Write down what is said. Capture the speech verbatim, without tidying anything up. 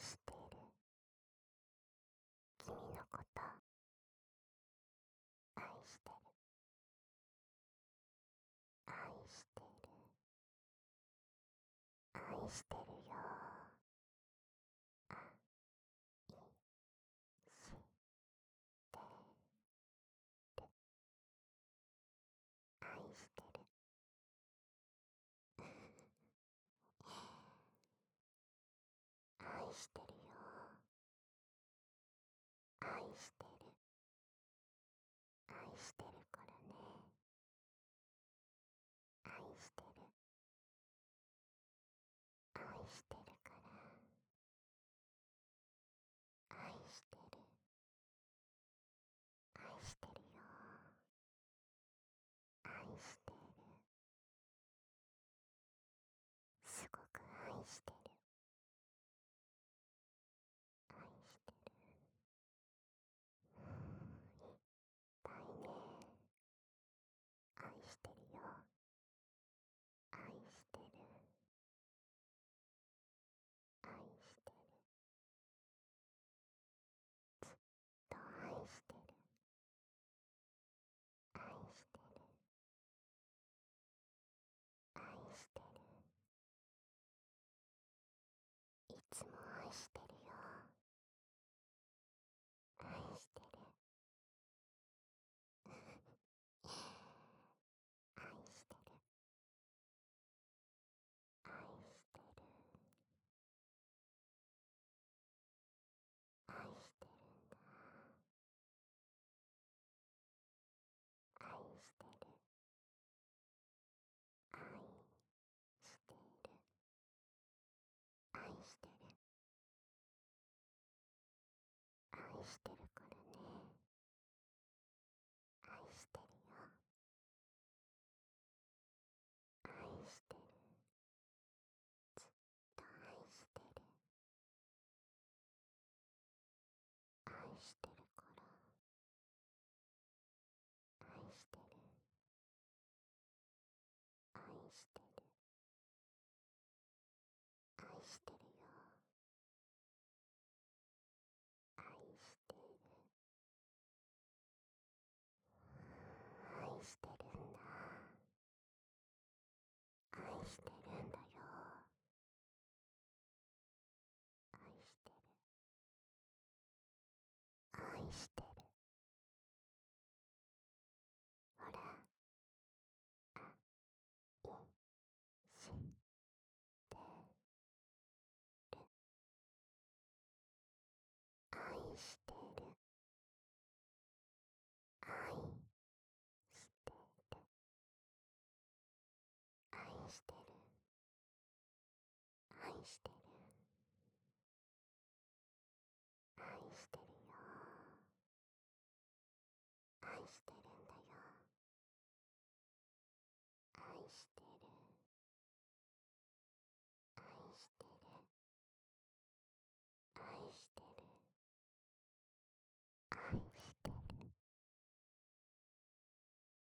してる。君のこと愛してる。愛してる。愛してるよ。愛してる。愛してる。愛してるよ。愛してる。愛してるからね。愛してる。愛してるから。愛してる。愛してるよ。愛してる。すごく愛してる。愛してる。いっぱいね。愛してるよ。愛してる。愛してる。ずっと愛してる。愛してる。愛してる。いつも愛してるよ。愛してる。愛してる。愛してる。愛してるんだ。愛してる。愛してる。愛してる。愛してるからね。愛してるよ。愛してる。ずっと愛してる。愛してるから。愛してる。愛してる。愛してるよ。愛してる。愛してるんだ。愛してるんだよ。愛してる。愛してる。ほら。愛してる。愛してる。愛してる。愛してる。愛してる。